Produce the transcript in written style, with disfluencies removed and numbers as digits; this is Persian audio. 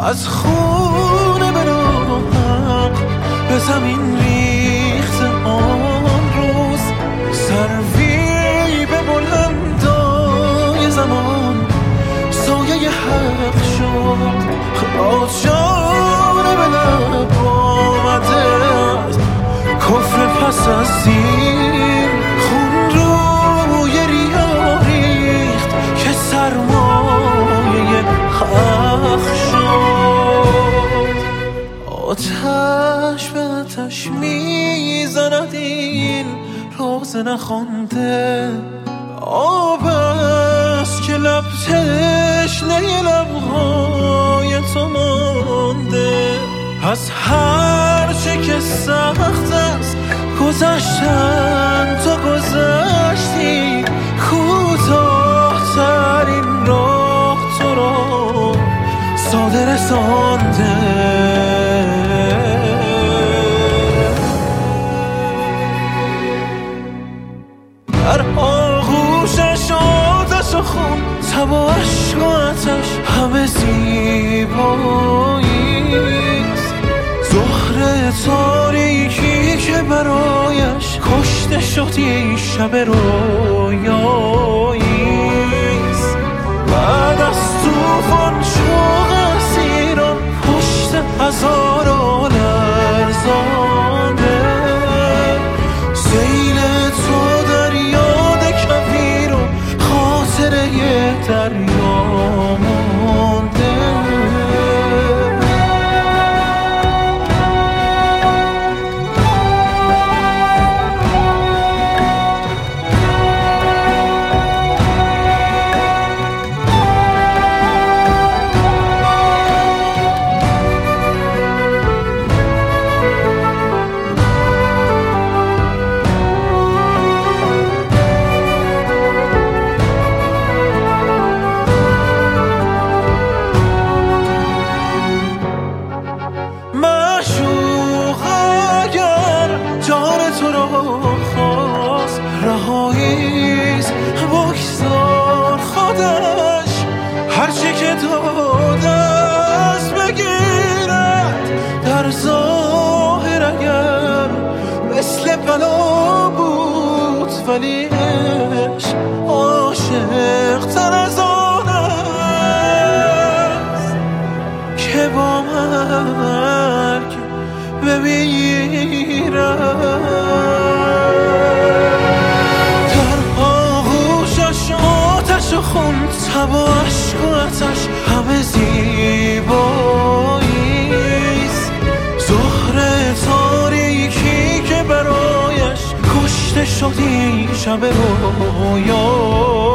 از خونه به ناحق به زمین ریخت آن روز، سروی به بلندای زمان سایه حق شد. آجانه به لب آمده از کفر پس از دین، خون روی ریا ریخت که سرمایه حق شد. آتش به آتش میزند این روز نخوانده، آب است که لب تشنه لبهای تو مانده. از هر چه که سخت است گذشتن تو گذشتی، کوتاه‌ترین راه تو را ساده رسانده. در آغوشش آتش و خون، تب و عشق و آتش همه زیباییست. زهره تاریکی که برایش کشته شد یک شب رویاییست. بعد از طوفان شوق اسیران پشت هزار لرزانده، سیل تو در یاد کویر و خاطره دریا مانده. رهاییست بگذار خودش هرچی که داده است بگیرد. در ظاهر اگر مثل بلا بود، ولی عشق عاشق تر از آن است که با مرگ بمیرد. خون تب و عشق و آتش همه زیباییست. زهره تاریکی که برایش کشته شد این شب رویا